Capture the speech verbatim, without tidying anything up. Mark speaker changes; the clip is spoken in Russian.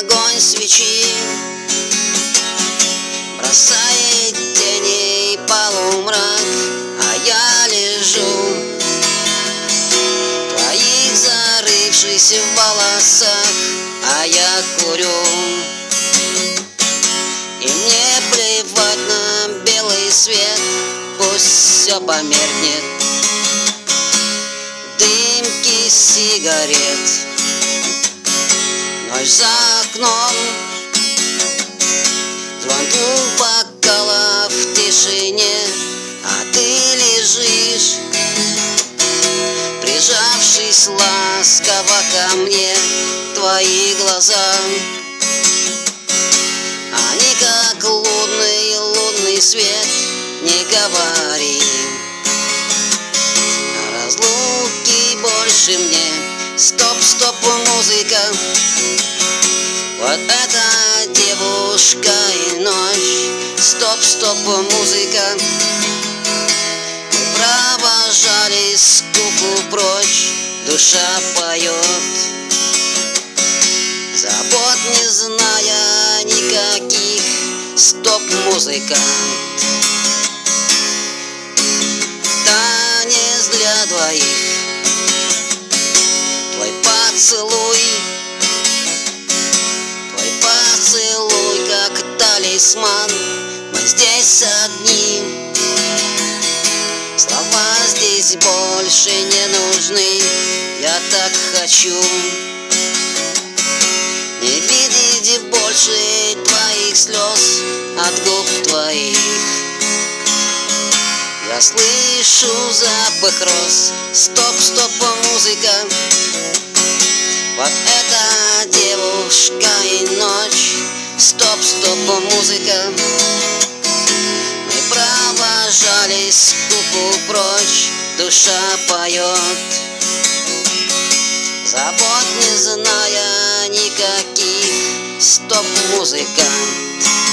Speaker 1: огонь свечи бросает тени полумрак, а я лежу в твоих зарывшись в волосах, а я курю. И мне плевать на белый свет, пусть все померкнет. Дымки сигарет, ночь за окном, звон двух бокалов в тишине, а ты лежишь, прижавшись ласково ко мне. Твои глаза, они как лунный, лунный свет. Не говори о разлуке больше мне. Стоп, стоп, музыка, вот эта девушка и ночь. Стоп, стоп, музыка, мы провожали скуку прочь. Душа поет, забот не зная никаких. Стоп, музыка, танец для двоих. Твой поцелуй, твой поцелуй как талисман. Мы здесь одни, слова здесь больше не нужны. Я так хочу не видеть больше твоих слез от губ твоих. Я слышу запах роз. Стоп, стоп, музыка, вот эта девушка и ночь. Стоп, стоп, музыка, мы провожали скуку прочь. Душа поет, забот не зная никаких. Стоп, музыка.